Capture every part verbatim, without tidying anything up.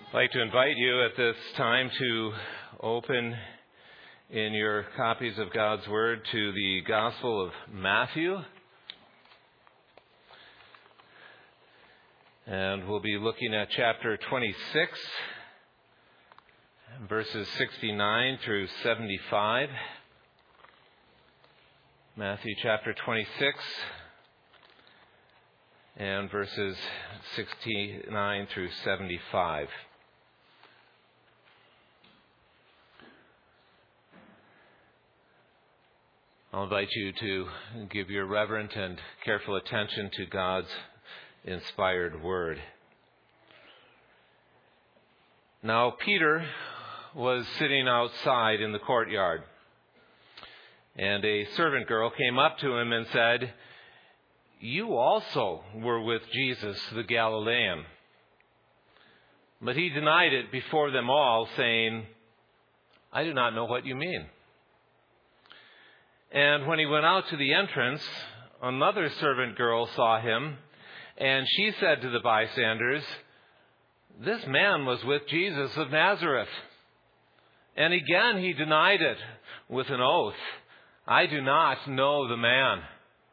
I'd like to invite you at this time to open in your copies of God's Word to the Gospel of Matthew. And we'll be looking at chapter twenty-six, verses sixty-nine through seventy-five. Matthew chapter twenty-six and verses sixty-nine through seventy-five. I'll invite you to give your reverent and careful attention to God's inspired word. Now Peter was sitting outside in the courtyard, and a servant girl came up to him and said, "You also were with Jesus the Galilean." But he denied it before them all, saying, "I do not know what you mean." And when he went out to the entrance, another servant girl saw him, and she said to the bystanders, "This man was with Jesus of Nazareth." And again he denied it with an oath, "I do not know the man."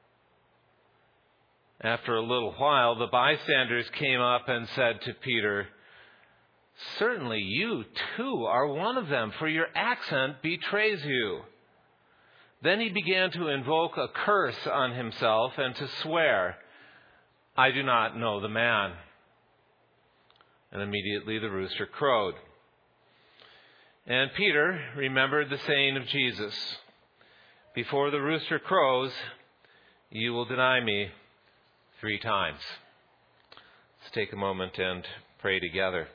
After a little while, the bystanders came up and said to Peter, "Certainly you too are one of them, for your accent betrays you." Then he began to invoke a curse on himself and to swear, "I do not know the man." And immediately the rooster crowed. And Peter remembered the saying of Jesus, "Before the rooster crows, you will deny me three times." Let's take a moment and pray together.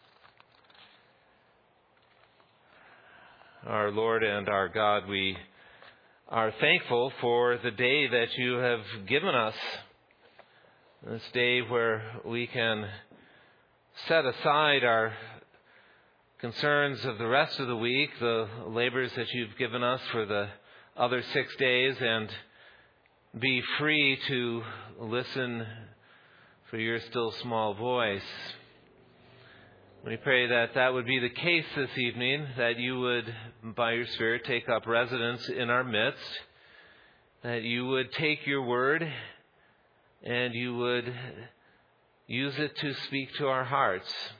Our Lord and our God, we are thankful for the day that you have given us, this day where we can set aside our concerns of the rest of the week, the labors that you've given us for the other six days, and be free to listen for your still small voice. We pray that that would be the case this evening, that you would, by your Spirit, take up residence in our midst, that you would take your word and you would use it to speak to our hearts.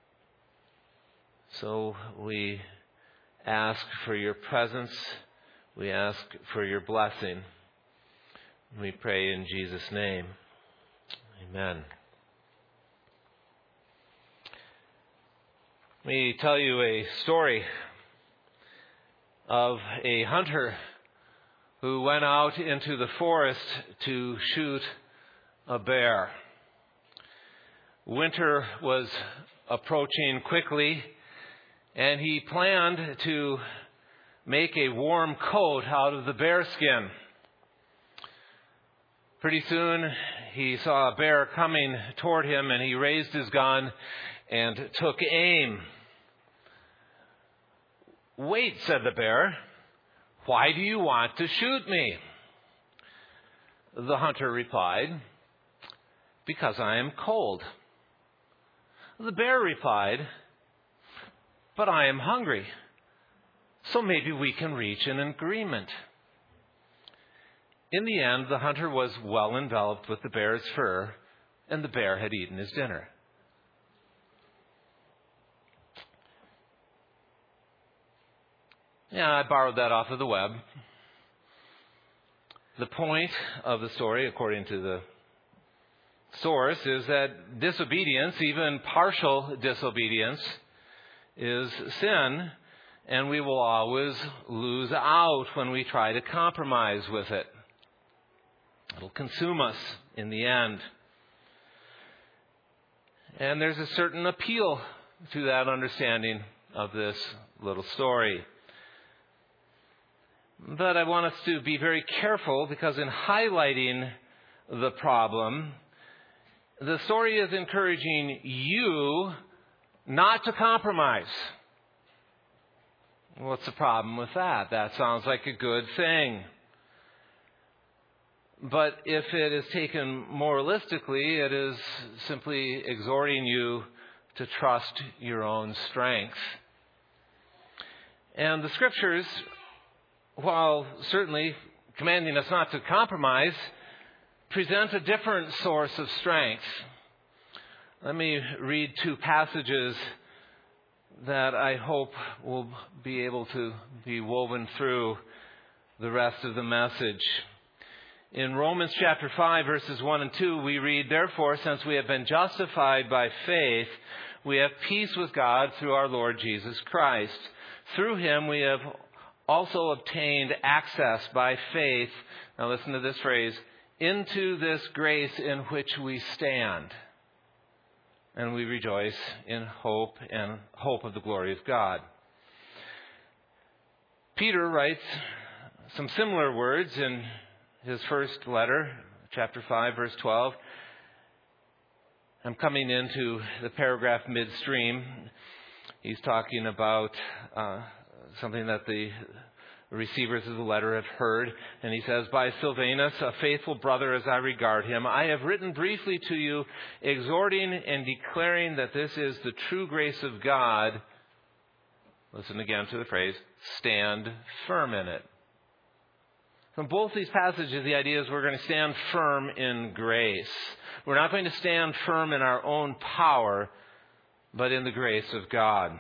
So we ask for your presence. We ask for your blessing. We pray in Jesus' name. Amen. Let me tell you a story of a hunter who went out into the forest to shoot a bear. Winter was approaching quickly, and he planned to make a warm coat out of the bear skin. Pretty soon, he saw a bear coming toward him, and he raised his gun and took aim. "Wait," said the bear. "Why do you want to shoot me?" The hunter replied, "Because I am cold." The bear replied, "But I am hungry, so maybe we can reach an agreement." In the end, the hunter was well enveloped with the bear's fur, and the bear had eaten his dinner. Yeah, I borrowed that off of the web. The point of the story, according to the source, is that disobedience, even partial disobedience, is sin, and we will always lose out when we try to compromise with it. It'll consume us in the end. And there's a certain appeal to that understanding of this little story. But I want us to be very careful, because in highlighting the problem, the story is encouraging you not to compromise. What's the problem with that? That sounds like a good thing. But if it is taken moralistically, it is simply exhorting you to trust your own strength. And the Scriptures, while certainly commanding us not to compromise, present a different source of strength. Let me read two passages that I hope will be able to be woven through the rest of the message. In Romans chapter five, verses one and two, we read, "Therefore, since we have been justified by faith, we have peace with God through our Lord Jesus Christ. Through him we have also obtained access by faith," now listen to this phrase, "into this grace in which we stand. And we rejoice in hope and hope of the glory of God." Peter writes some similar words in his first letter, chapter five, verse twelve. I'm coming into the paragraph midstream. He's talking about uh, something that the receivers of the letter have heard. And he says, "By Silvanus, a faithful brother as I regard him, I have written briefly to you, exhorting and declaring that this is the true grace of God." Listen again to the phrase, "stand firm in it." From both these passages, the idea is we're going to stand firm in grace. We're not going to stand firm in our own power, but in the grace of God.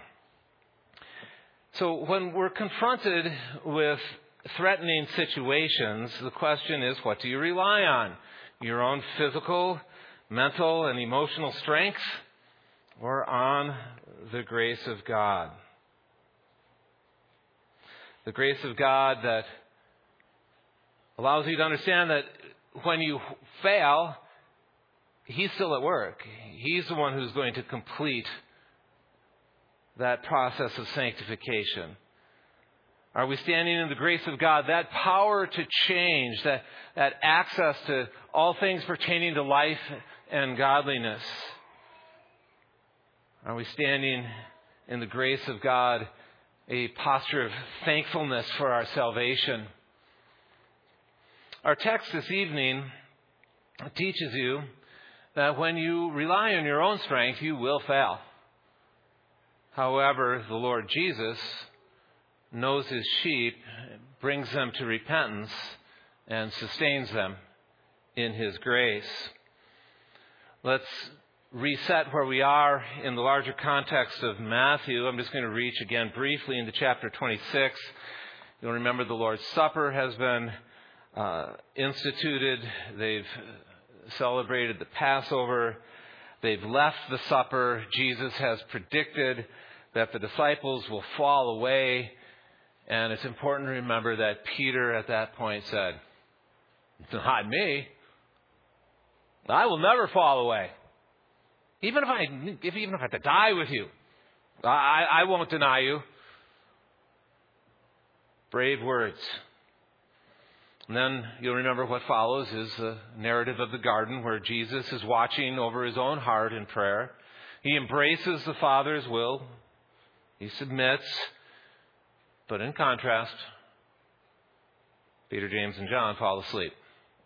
So when we're confronted with threatening situations, the question is, what do you rely on? Your own physical, mental, and emotional strength, or on the grace of God? The grace of God that allows you to understand that when you fail, He's still at work. He's the one who's going to complete that process of sanctification. Are we standing in the grace of God? That power to change, that, that access to all things pertaining to life and godliness. Are we standing in the grace of God, a posture of thankfulness for our salvation? Our text this evening teaches you that when you rely on your own strength, you will fail. However, the Lord Jesus knows His sheep, brings them to repentance, and sustains them in His grace. Let's reset where we are in the larger context of Matthew. I'm just going to reach again briefly into chapter twenty-six. You'll remember the Lord's Supper has been uh, instituted. They've celebrated the Passover. They've left the supper. Jesus has predicted that the disciples will fall away. And it's important to remember that Peter at that point said, "Not me. I will never fall away. Even if I, if, even if I have to die with you, I, I won't deny you." Brave words. And then you'll remember what follows is the narrative of the garden where Jesus is watching over His own heart in prayer. He embraces the Father's will. He submits. But in contrast, Peter, James, and John fall asleep.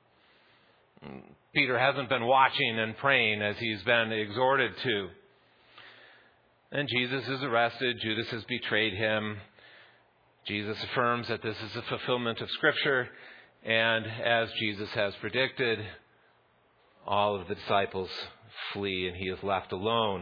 Peter hasn't been watching and praying as he's been exhorted to. And Jesus is arrested. Judas has betrayed him. Jesus affirms that this is a fulfillment of Scripture. And as Jesus has predicted, all of the disciples flee and He is left alone.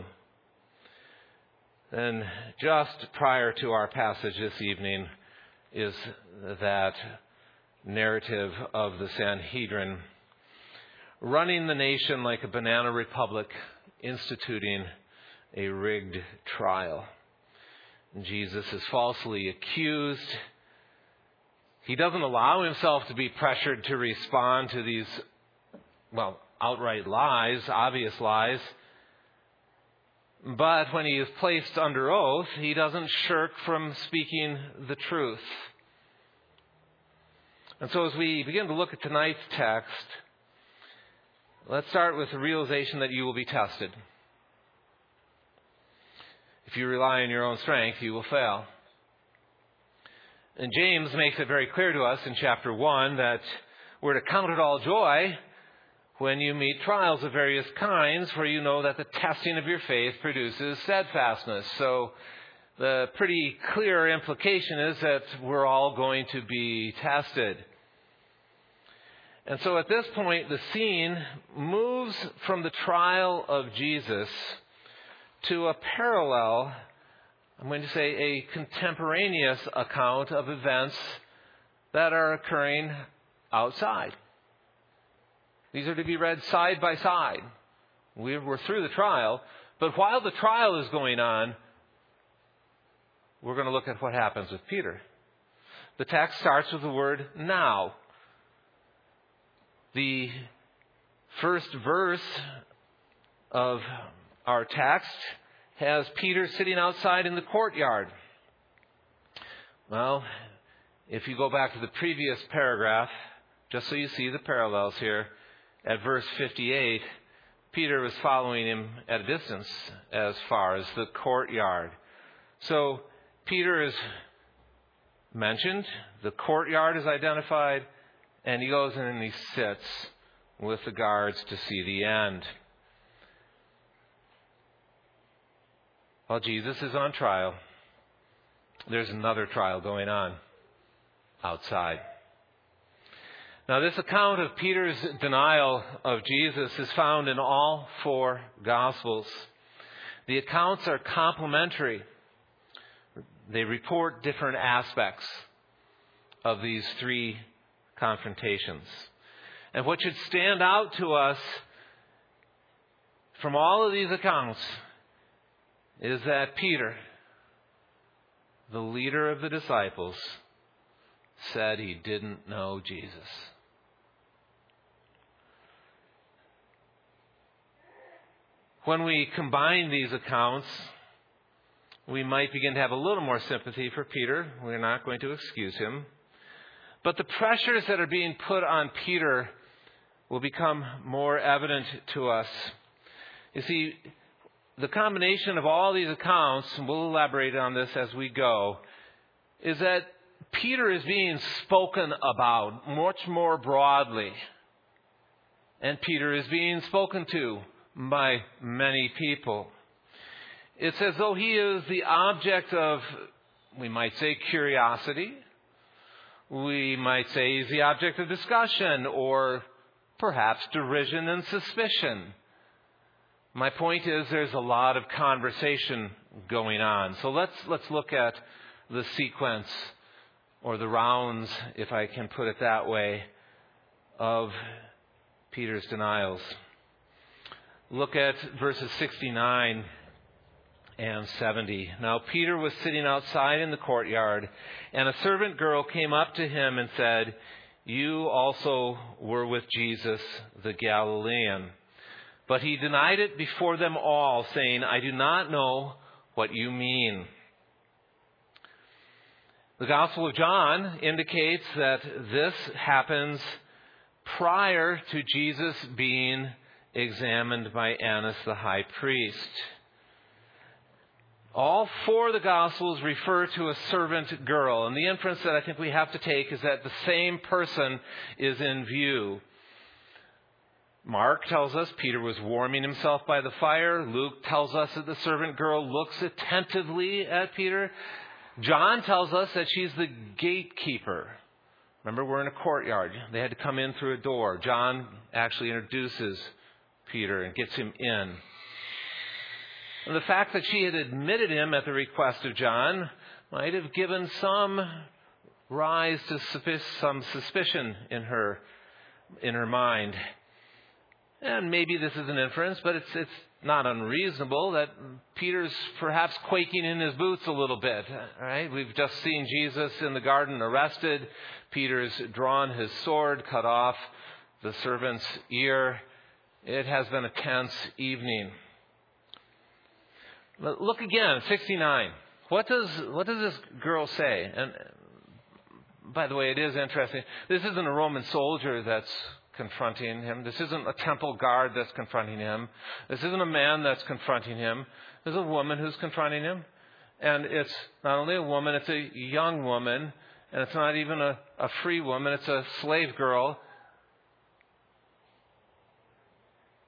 And just prior to our passage this evening is that narrative of the Sanhedrin running the nation like a banana republic, instituting a rigged trial. And Jesus is falsely accused. He doesn't allow himself to be pressured to respond to these, well, outright lies, obvious lies. But when he is placed under oath, he doesn't shirk from speaking the truth. And so as we begin to look at tonight's text, let's start with the realization that you will be tested. If you rely on your own strength, you will fail. And James makes it very clear to us in chapter one that we're to count it all joy when you meet trials of various kinds, for you know that the testing of your faith produces steadfastness. So the pretty clear implication is that we're all going to be tested. And so at this point, the scene moves from the trial of Jesus to a parallel, I'm going to say a contemporaneous account of events that are occurring outside. These are to be read side by side. We're through the trial, but while the trial is going on, we're going to look at what happens with Peter. The text starts with the word now. The first verse of our text has Peter sitting outside in the courtyard. Well, if you go back to the previous paragraph, just so you see the parallels here, at verse fifty-eight, Peter was following him at a distance as far as the courtyard. So Peter is mentioned, the courtyard is identified, and he goes in and he sits with the guards to see the end. While Jesus is on trial, there's another trial going on outside. Now, this account of Peter's denial of Jesus is found in all four Gospels. The accounts are complementary. They report different aspects of these three confrontations. And what should stand out to us from all of these accounts is that Peter, the leader of the disciples, said he didn't know Jesus. When we combine these accounts, we might begin to have a little more sympathy for Peter. We're not going to excuse him. But the pressures that are being put on Peter will become more evident to us. You see, the combination of all these accounts, and we'll elaborate on this as we go, is that Peter is being spoken about much more broadly. And Peter is being spoken to by many people. It's as though he is the object of, we might say, curiosity. We might say he's the object of discussion or perhaps derision and suspicion. My point is there's a lot of conversation going on. So let's let's look at the sequence or the rounds, if I can put it that way, of Peter's denials. Look at verses sixty-nine and seventy. Now Peter was sitting outside in the courtyard, and a servant girl came up to him and said, "You also were with Jesus the Galilean." But he denied it before them all, saying, "I do not know what you mean." The Gospel of John indicates that this happens prior to Jesus being examined by Annas the high priest. All four of the Gospels refer to a servant girl, and the inference that I think we have to take is that the same person is in view. Mark tells us Peter was warming himself by the fire. Luke tells us that the servant girl looks attentively at Peter. John tells us that she's the gatekeeper. Remember, we're in a courtyard. They had to come in through a door. John actually introduces Peter and gets him in. And the fact that she had admitted him at the request of John might have given some rise to some suspicion in her, in her mind. And maybe this is an inference, but it's it's not unreasonable that Peter's perhaps quaking in his boots a little bit. Right? We've just seen Jesus in the garden arrested. Peter's drawn his sword, cut off the servant's ear. It has been a tense evening. But look again, sixty-nine. What does what does this girl say? And by the way, it is interesting. This isn't a Roman soldier that's confronting him. This isn't a temple guard that's confronting him. This isn't a man that's confronting him. There's a woman who's confronting him. And it's not only a woman, it's a young woman. And it's not even a, a free woman. It's a slave girl.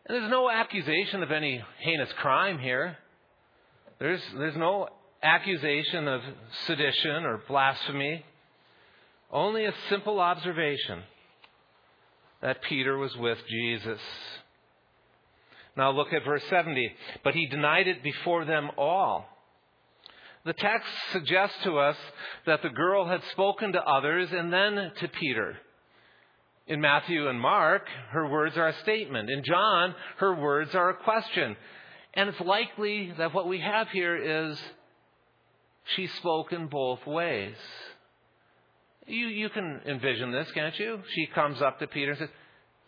And there's no accusation of any heinous crime here. There's, there's no accusation of sedition or blasphemy. Only a simple observation that Peter was with Jesus. Now look at verse seventy. But he denied it before them all. The text suggests to us that the girl had spoken to others and then to Peter. In Matthew and Mark, her words are a statement. In John, her words are a question. And it's likely that what we have here is she's spoken both ways. You, you can envision this, can't you? She comes up to Peter and says,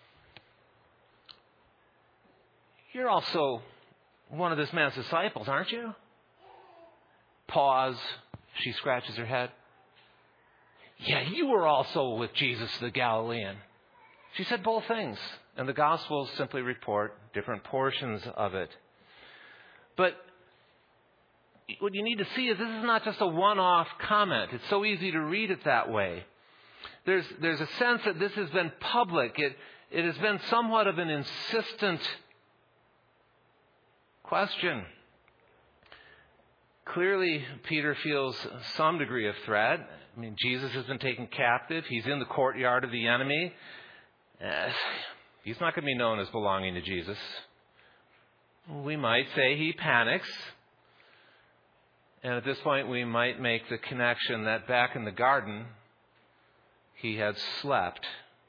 "You're also one of this man's disciples, aren't you?" Pause. She scratches her head. "Yeah, you were also with Jesus the Galilean." She said both things, and the Gospels simply report different portions of it. But what you need to see is this is not just a one-off comment. It's so easy to read it that way. There's, there's a sense that this has been public. It, it has been somewhat of an insistent question. Clearly, Peter feels some degree of threat. I mean, Jesus has been taken captive. He's in the courtyard of the enemy. Uh, he's not going to be known as belonging to Jesus. We might say he panics. And at this point, we might make the connection that back in the garden, he had slept,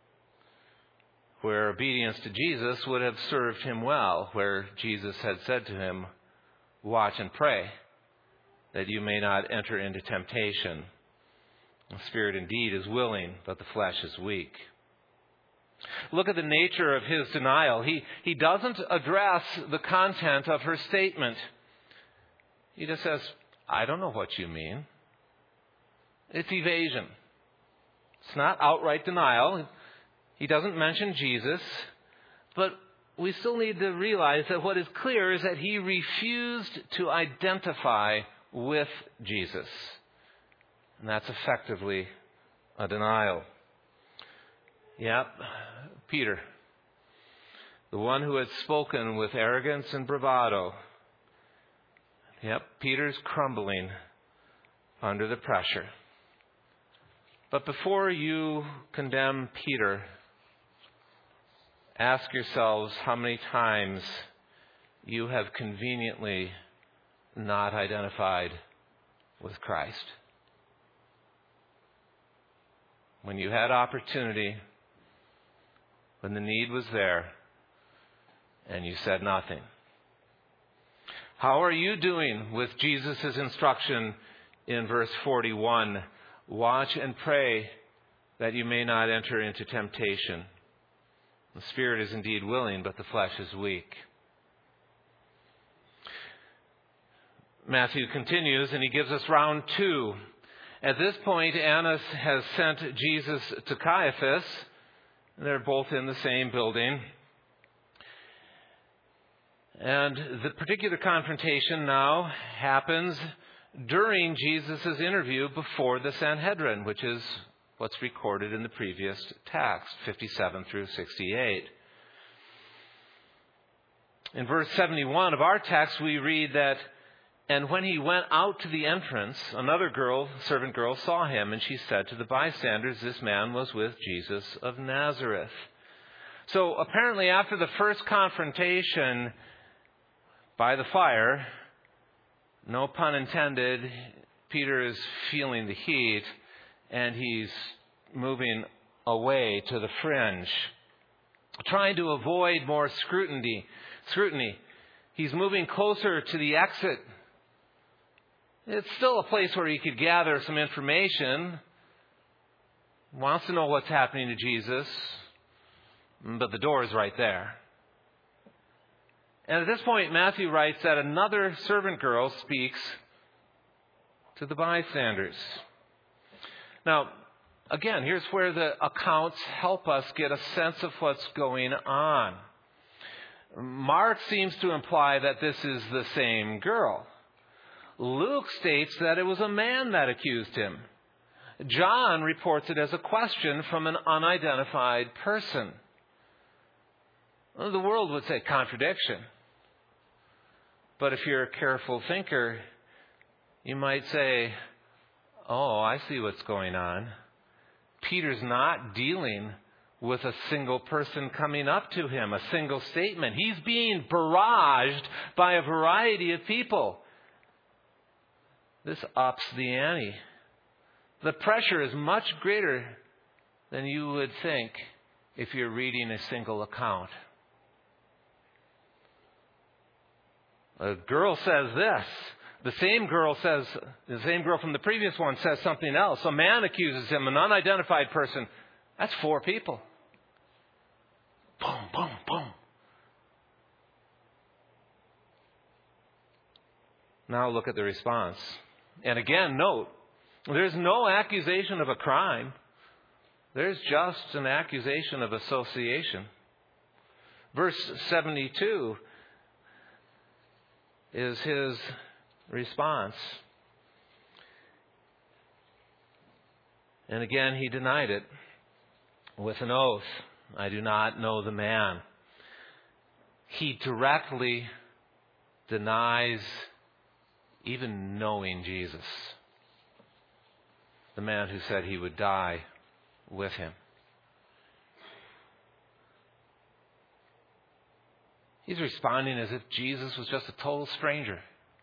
where obedience to Jesus would have served him well, where Jesus had said to him, "Watch and pray, that you may not enter into temptation. The spirit indeed is willing, but the flesh is weak." Look at the nature of his denial. He, he doesn't address the content of her statement. He just says, "I don't know what you mean." It's evasion. It's not outright denial. He doesn't mention Jesus. But we still need to realize that what is clear is that he refused to identify with Jesus. And that's effectively a denial. Yep, Peter, the one who had spoken with arrogance and bravado. Yep, Peter's crumbling under the pressure. But before you condemn Peter, ask yourselves how many times you have conveniently not identified with Christ. When you had opportunity, when the need was there, and you said nothing. How are you doing with Jesus' instruction in verse forty-one? Watch and pray that you may not enter into temptation. The spirit is indeed willing, but the flesh is weak. Matthew continues, and he gives us round two. At this point, Annas has sent Jesus to Caiaphas. They're both in the same building. And the particular confrontation now happens during Jesus' interview before the Sanhedrin, which is what's recorded in the previous text, fifty-seven through sixty-eight. In verse seventy-one of our text, we read that, "And when he went out to the entrance, another girl, servant girl, saw him, and she said to the bystanders, 'This man was with Jesus of Nazareth.'" So apparently after the first confrontation by the fire, no pun intended, Peter is feeling the heat, and he's moving away to the fringe, trying to avoid more scrutiny. Scrutiny. He's moving closer to the exit. It's still a place where he could gather some information. Wants to know what's happening to Jesus, but the door is right there. And at this point, Matthew writes that another servant girl speaks to the bystanders. Now, again, here's where the accounts help us get a sense of what's going on. Mark seems to imply that this is the same girl. Luke states that it was a man that accused him. John reports it as a question from an unidentified person. Well, the world would say contradiction. But if you're a careful thinker, you might say, oh, I see what's going on. Peter's not dealing with a single person coming up to him, a single statement. He's being barraged by a variety of people. This ups the ante. The pressure is much greater than you would think if you're reading a single account. A girl says this. The same girl says, the same girl from the previous one says something else. A man accuses him, an unidentified person. That's four people. Boom, boom, boom. Now look at the response. And again, note, there's no accusation of a crime. There's just an accusation of association. Verse seventy-two is his response. And again, he denied it with an oath. I do not know the man. He directly denies even knowing Jesus, the man who said he would die with him. He's responding as if Jesus was just a total stranger.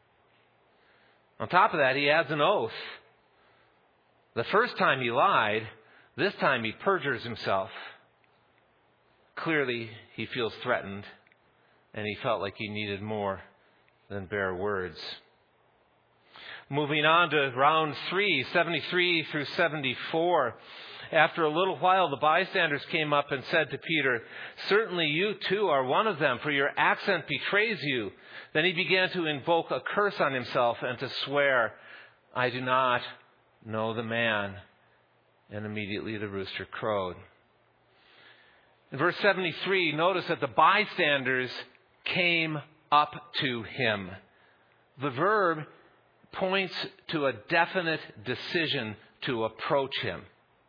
On top of that, he adds an oath. The first time he lied, this time he perjures himself. Clearly, he feels threatened, and he felt like he needed more than bare words. Moving on to round three, seventy-three through seventy-four. After a little while, the bystanders came up and said to Peter, "Certainly you too are one of them, for your accent betrays you." Then he began to invoke a curse on himself and to swear, "I do not know the man." And immediately the rooster crowed. In verse seventy-three, notice that the bystanders came up to him. The verb points to a definite decision to approach him.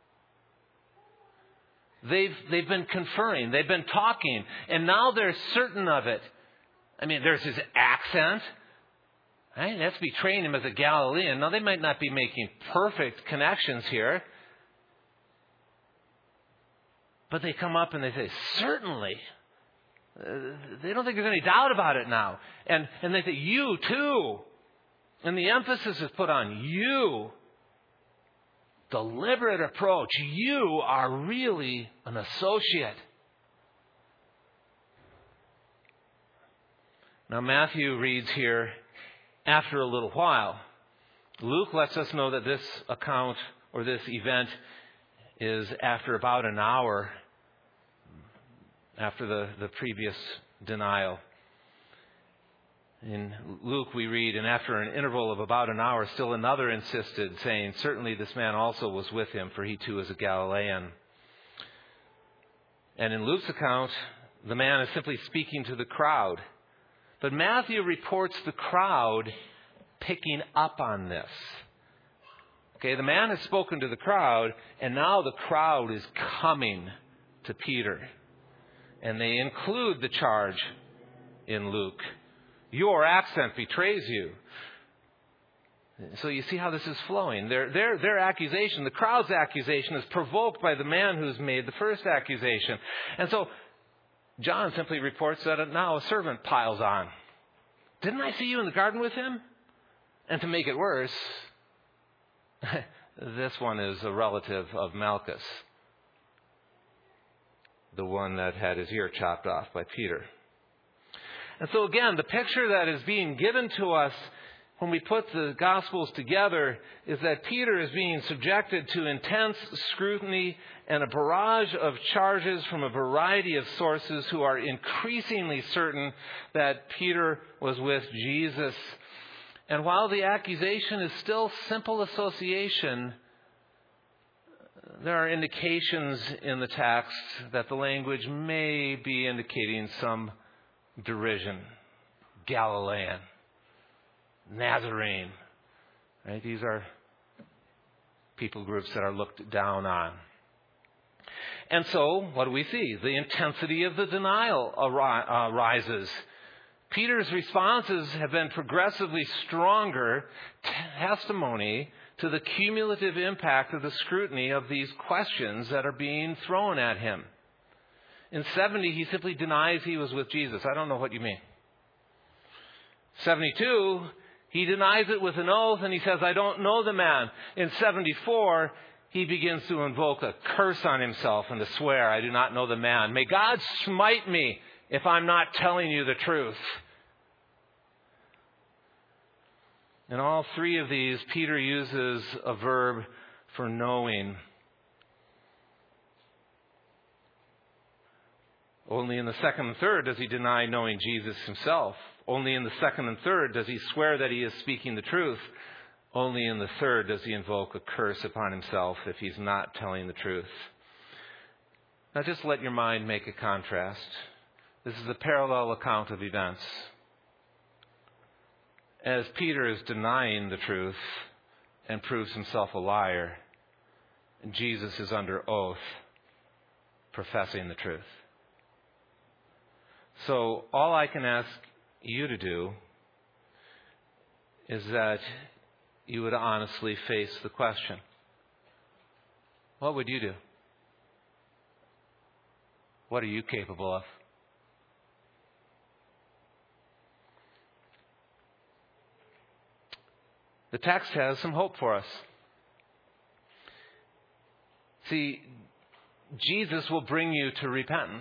They've, they've been conferring, they've been talking, and now they're certain of it. I mean, there's his accent. Right? That's betraying him as a Galilean. Now, they might not be making perfect connections here. But they come up and they say, certainly. Uh, they don't think there's any doubt about it now. And, and they say, you too. And the emphasis is put on you. Deliberate approach. You are really an associate. Now Matthew reads here, after a little while. Luke lets us know that this account or this event is after about an hour after the, the previous denial. In Luke we read, and after an interval of about an hour, still another insisted, saying, "Certainly this man also was with him, for he too is a Galilean." And in Luke's account, the man is simply speaking to the crowd. But Matthew reports the crowd picking up on this. Okay, the man has spoken to the crowd, and now the crowd is coming to Peter. And they include the charge in Luke. Your accent betrays you. So you see how this is flowing. Their, their, their accusation, the crowd's accusation, is provoked by the man who's made the first accusation. And so John simply reports that now a servant piles on. Didn't I see you in the garden with him? And to make it worse, this one is a relative of Malchus, the one that had his ear chopped off by Peter. And so again, the picture that is being given to us when we put the Gospels together is that Peter is being subjected to intense scrutiny and a barrage of charges from a variety of sources who are increasingly certain that Peter was with Jesus. And while the accusation is still simple association, there are indications in the text that the language may be indicating some derision. Galilean, Nazarene. Right? These are people groups that are looked down on. And so, what do we see? The intensity of the denial ar- uh, rises. Peter's responses have been progressively stronger testimony to the cumulative impact of the scrutiny of these questions that are being thrown at him. In seventy, he simply denies he was with Jesus. I don't know what you mean. seventy-two, he denies it with an oath and he says, I don't know the man. In seventy-four, he begins to invoke a curse on himself and to swear, I do not know the man. May God smite me if I'm not telling you the truth. In all three of these, Peter uses a verb for knowing. Only in the second and third does he deny knowing Jesus himself. Only in the second and third does he swear that he is speaking the truth. Only in the third does he invoke a curse upon himself if he's not telling the truth. Now just let your mind make a contrast. This is a parallel account of events. As Peter is denying the truth and proves himself a liar, Jesus is under oath professing the truth. So all I can ask you to do is that you would honestly face the question. What would you do? What are you capable of? The text has some hope for us. See, Jesus will bring you to repentance.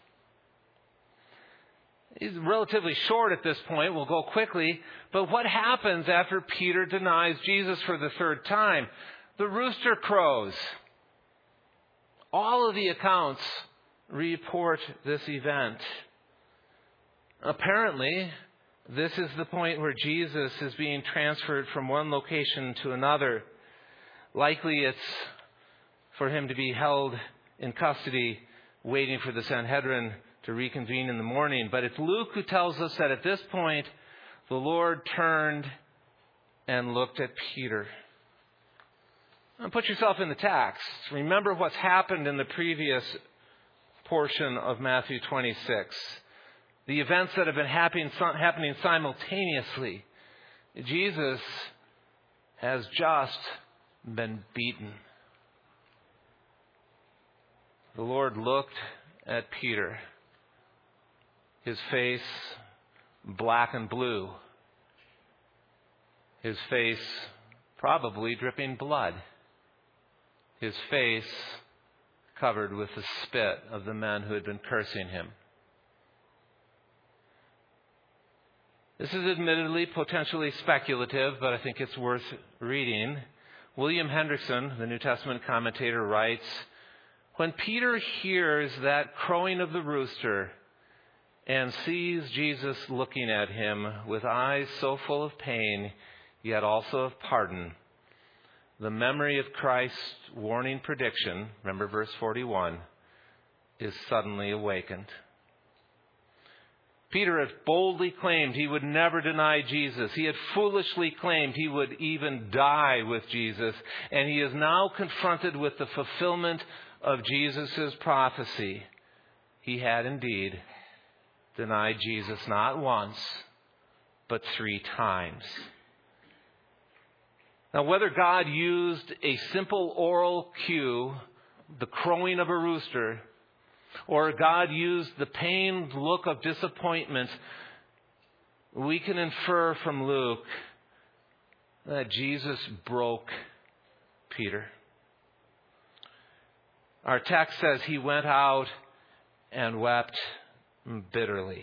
He's relatively short at this point. We'll go quickly. But what happens after Peter denies Jesus for the third time? The rooster crows. All of the accounts report this event. Apparently, this is the point where Jesus is being transferred from one location to another. Likely it's for him to be held in custody, waiting for the Sanhedrin to reconvene in the morning. But it's Luke who tells us that at this point, the Lord turned and looked at Peter. Now put yourself in the text. Remember what's happened in the previous portion of Matthew twenty-six. The events that have been happening, happening simultaneously. Jesus has just been beaten. The Lord looked at Peter. His face black and blue. His face probably dripping blood. His face covered with the spit of the men who had been cursing him. This is admittedly potentially speculative, but I think it's worth reading. William Hendrickson, the New Testament commentator, writes, when Peter hears that crowing of the rooster and sees Jesus looking at him with eyes so full of pain, yet also of pardon, the memory of Christ's warning prediction, remember verse forty-one, is suddenly awakened. Peter had boldly claimed he would never deny Jesus. He had foolishly claimed he would even die with Jesus. And he is now confronted with the fulfillment of Jesus' prophecy. He had indeed denied Jesus not once, but three times. Now, whether God used a simple oral cue, the crowing of a rooster, or God used the pained look of disappointment, we can infer from Luke that Jesus broke Peter. Our text says he went out and wept bitterly.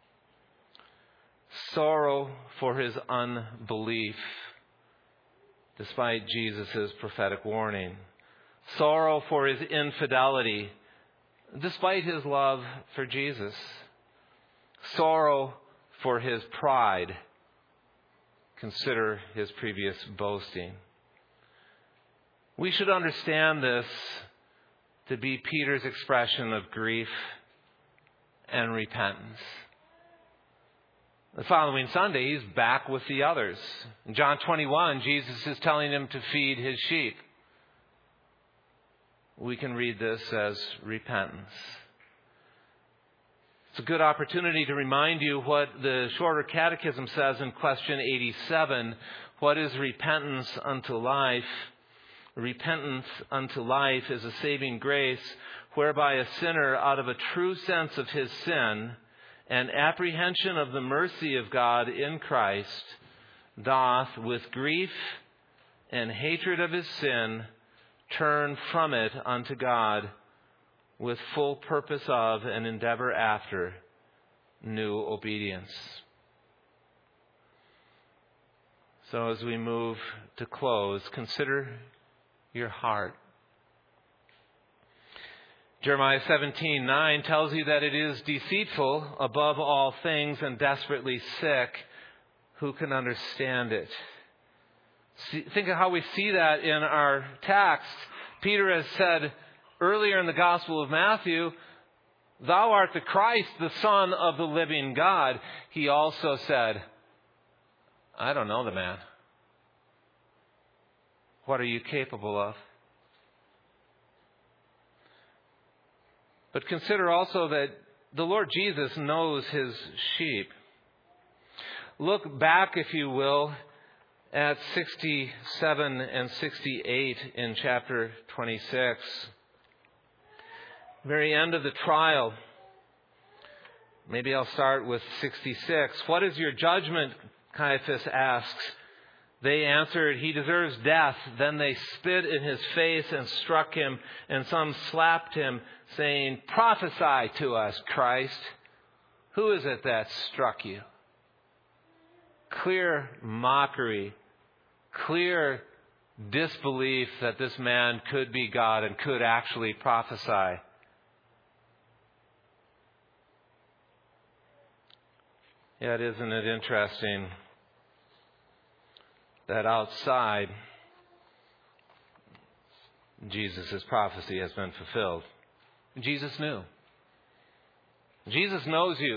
Sorrow for his unbelief, despite Jesus' prophetic warning. Sorrow for his infidelity, despite his love for Jesus. Sorrow for his pride. Consider his previous boasting. We should understand this to be Peter's expression of grief and repentance. The following Sunday, he's back with the others. In John twenty-one, Jesus is telling him to feed his sheep. we can read this as repentance. It's a good opportunity to remind you what the Shorter Catechism says in question eighty-seven. What is repentance unto life? Repentance unto life is a saving grace whereby a sinner, out of a true sense of his sin and apprehension of the mercy of God in Christ, doth with grief and hatred of his sin turn from it unto God, with full purpose of and endeavor after new obedience. So as we move to close, consider your heart. Jeremiah seventeen nine tells you that it is deceitful above all things and desperately sick. Who can understand it? See, think of how we see that in our text. Peter has said earlier in the Gospel of Matthew, "Thou art the Christ, the Son of the living God." He also said, "I don't know the man. What are you capable of?" But consider also that the Lord Jesus knows his sheep. Look back, if you will, at sixty-seven and sixty-eight in chapter twenty-six. Very end of the trial. Maybe I'll start with sixty-six. "What is your judgment?" Caiaphas asks. They answered, "He deserves death." Then they spit in his face and struck him, and some slapped him, saying, "Prophesy to us, Christ. Who is it that struck you?" Clear mockery, clear disbelief that this man could be God and could actually prophesy. Yet isn't it interesting that outside, Jesus' prophecy has been fulfilled? Jesus knew. Jesus knows you.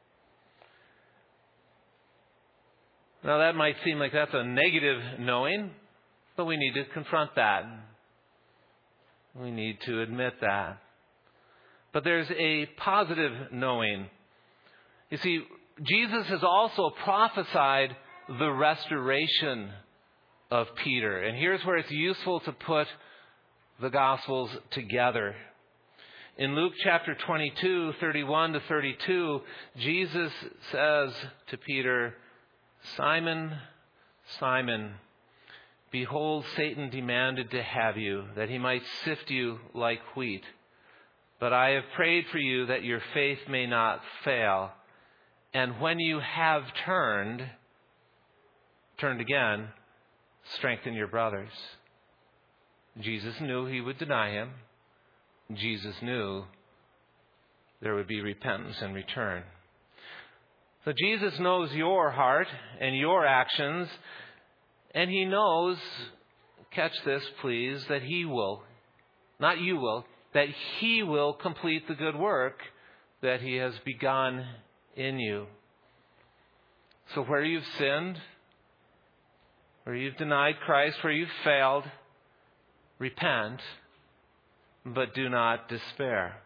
Now that might seem like that's a negative knowing, but we need to confront that. We need to admit that. But there's a positive knowing. You see, Jesus has also prophesied the restoration of Peter. And here's where it's useful to put the Gospels together. In Luke chapter twenty-two, thirty-one to thirty-two, Jesus says to Peter, "Simon, Simon, behold, Satan demanded to have you, that he might sift you like wheat. But I have prayed for you that your faith may not fail. And when you have turned, turned again, strengthen your brothers." Jesus knew he would deny him. Jesus knew there would be repentance and return. So Jesus knows your heart and your actions, and he knows, catch this please, that he will, not you will, that he will complete the good work that he has begun in you. So where you've sinned, where you've denied Christ, where you've failed, repent, but do not despair.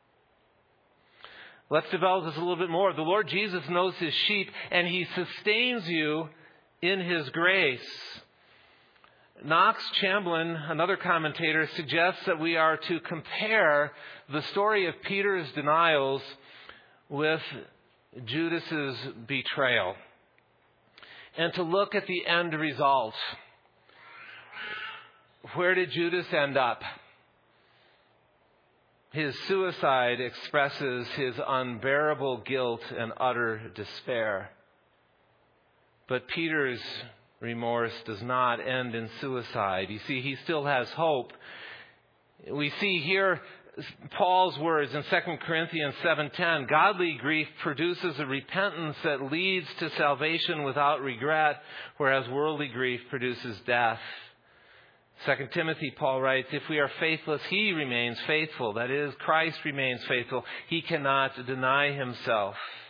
Let's develop this a little bit more. The Lord Jesus knows his sheep, and he sustains you in his grace. Knox Chamberlain, another commentator, suggests that we are to compare the story of Peter's denials with Judas's betrayal, and to look at the end result. Where did Judas end up? His suicide expresses his unbearable guilt and utter despair. But Peter's remorse does not end in suicide. You see, he still has hope. We see here Paul's words in Second Corinthians seven ten. Godly grief produces a repentance that leads to salvation without regret, whereas worldly grief produces death. Second Timothy, Paul writes, if we are faithless, he remains faithful. That is, Christ remains faithful. He cannot deny himself.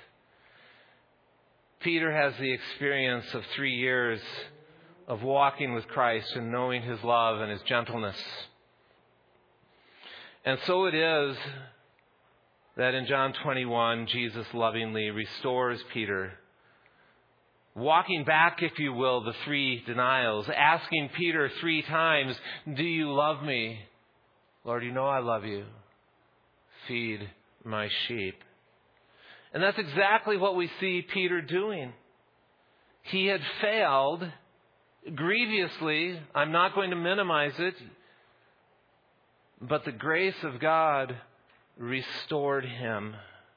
Peter has the experience of three years of walking with Christ and knowing his love and his gentleness. And so it is that in John twenty-one, Jesus lovingly restores Peter, walking back, if you will, the three denials, asking Peter three times, do you love me? Lord, you know I love you. Feed my sheep. And that's exactly what we see Peter doing. He had failed grievously. I'm not going to minimize it. But the grace of God restored him.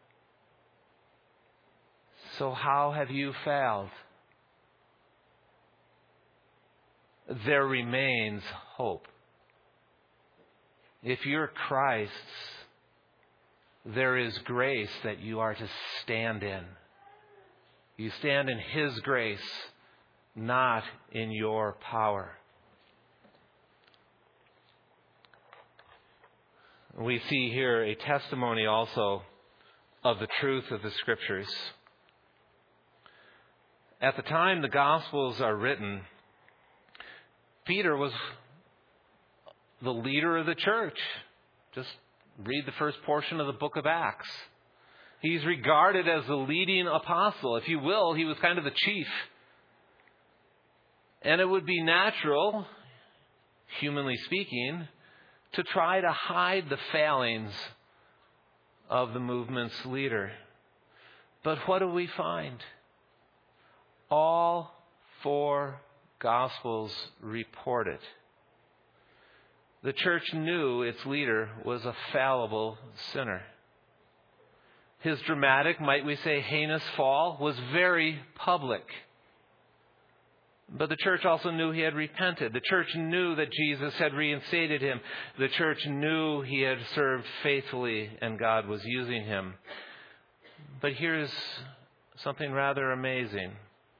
So how have you failed? There remains hope. If you're Christ's, there is grace that you are to stand in. You stand in His grace, not in your power. We see here a testimony also of the truth of the Scriptures. At the time the Gospels are written, Peter was the leader of the church. Just read the first portion of the book of Acts. He's regarded as the leading apostle. If you will, he was kind of the chief. And it would be natural, humanly speaking, to try to hide the failings of the movement's leader. But what do we find? All four Gospels report it. The church knew its leader was a fallible sinner. His dramatic, might we say, heinous fall was very public. But the church also knew he had repented. The church knew that Jesus had reinstated him. The church knew he had served faithfully and God was using him. But here's something rather amazing.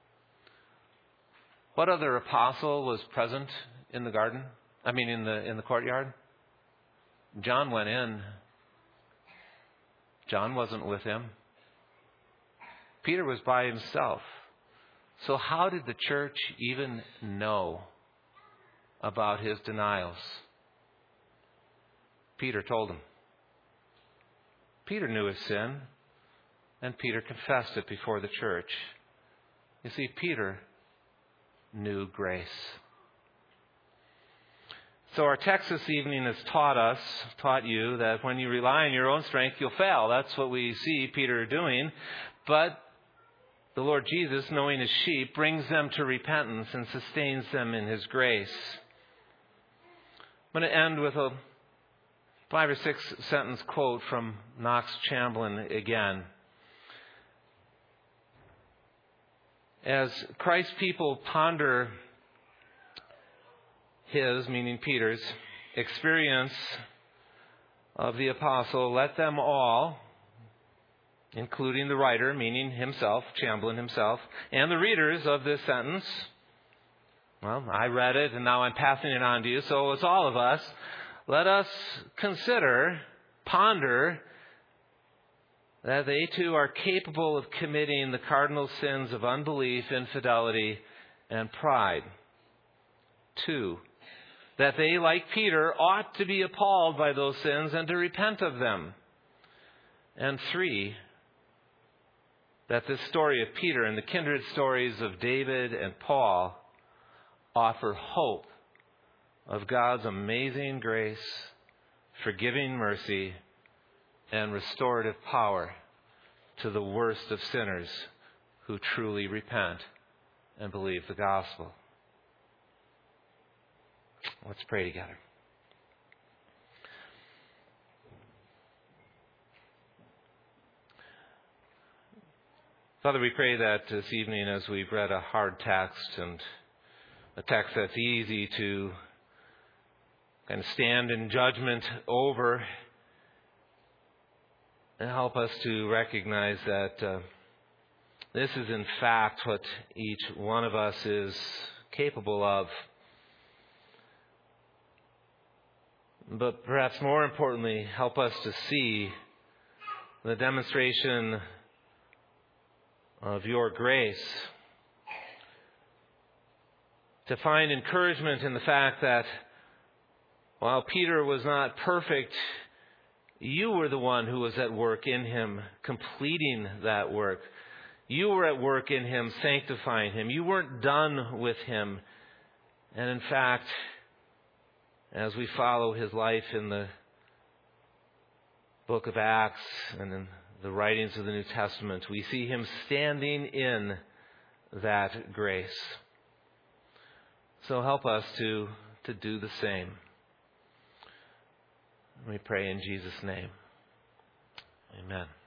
What other apostle was present in the garden? I mean, in the in the courtyard? John went in. John wasn't with him. Peter was by himself. So how did the church even know about his denials? Peter told them. Peter knew his sin, and Peter confessed it before the church. You see, Peter knew grace. So our text this evening has taught us, taught you, that when you rely on your own strength, you'll fail. That's what we see Peter doing. But the Lord Jesus, knowing His sheep, brings them to repentance and sustains them in His grace. I'm going to end with a five or six sentence quote from Knox Chamberlain again. As Christ's people ponder his, meaning Peter's, experience of the apostle, let them all, including the writer, meaning himself, Chamberlain himself, and the readers of this sentence, well, I read it and now I'm passing it on to you, so it's all of us, let us consider, ponder, that they too are capable of committing the cardinal sins of unbelief, infidelity, and pride. Two, that they, like Peter, ought to be appalled by those sins and to repent of them. And three, that this story of Peter and the kindred stories of David and Paul offer hope of God's amazing grace, forgiving mercy, and restorative power to the worst of sinners who truly repent and believe the gospel. Let's pray together. Father, we pray that this evening as we've read a hard text and a text that's easy to kind of stand in judgment over, and help us to recognize that uh, this is in fact what each one of us is capable of. But perhaps more importantly, help us to see the demonstration of your grace, to find encouragement in the fact that while Peter was not perfect You were the one who was at work in him, completing that work. You were at work in him, sanctifying him. You weren't done with him. And in fact, as we follow his life in the book of Acts and in the writings of the New Testament, we see him standing in that grace. So help us to, to do the same. We pray in Jesus' name. Amen.